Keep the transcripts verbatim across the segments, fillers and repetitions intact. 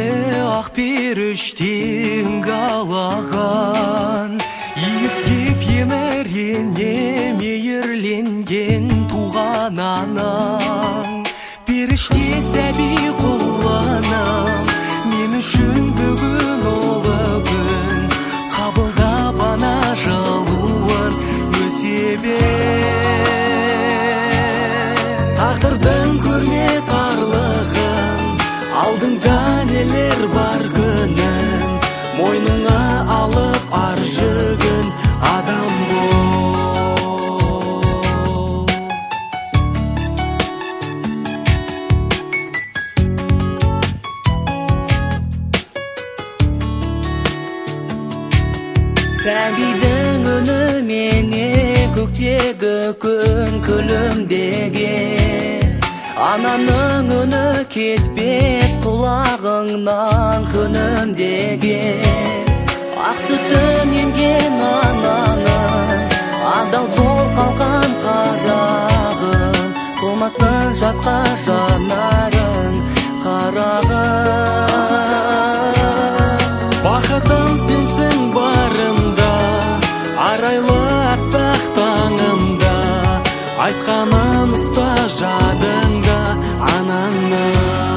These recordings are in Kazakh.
ақ періштең қалаған, иіскеп емірене мейірленген туған анаң. Періште сәби құланам, мен үшін бүгін ұлы күн, қабылдап ана жалуын өсебе. Тағдырдың көрме тарлығын, алдыңда нелер бар күнін, мойныңа алып ар жүгін, адам бол. Сәбидің үні мене көктегі күн күлімдеген, ананың үні кетпес құлағыңнан күнімдеген. Ақ сүтін емген ананың, адал жол қалқан қарағым, толмасын жасқа жанарың қарағым. Бақытым сенсің барымда, арайлы аппақ таңымда, айтқанын ұста жадыңда анаңның.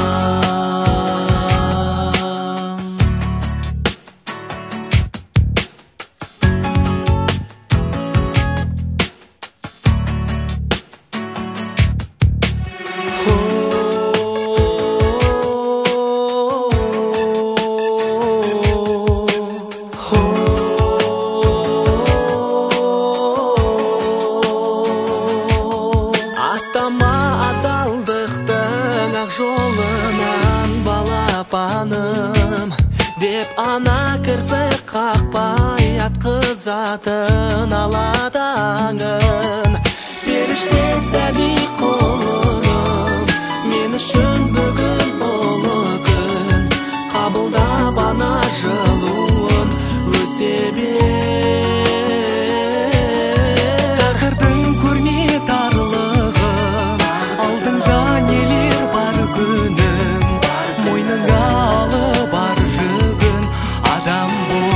Жолынан балапаным деп ана кірпік қақпай атқызатын аладаңын. Періште сәби құлыным, мен үшін бүгін ұлы күн, қабылдап ана жылуын өсебе. Тағдырдың көрме тарлығын, алдыңда нелер бар күнім, мойныңа алып ар жүгін, адам бол.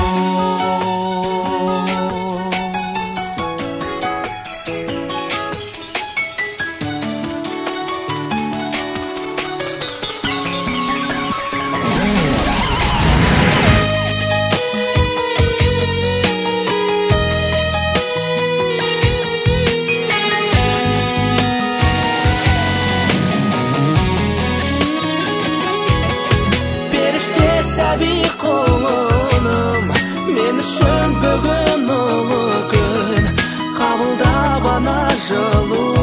Періште сәби құлыным, мен үшін бүгін ұлы күн, қабылдап ана жылу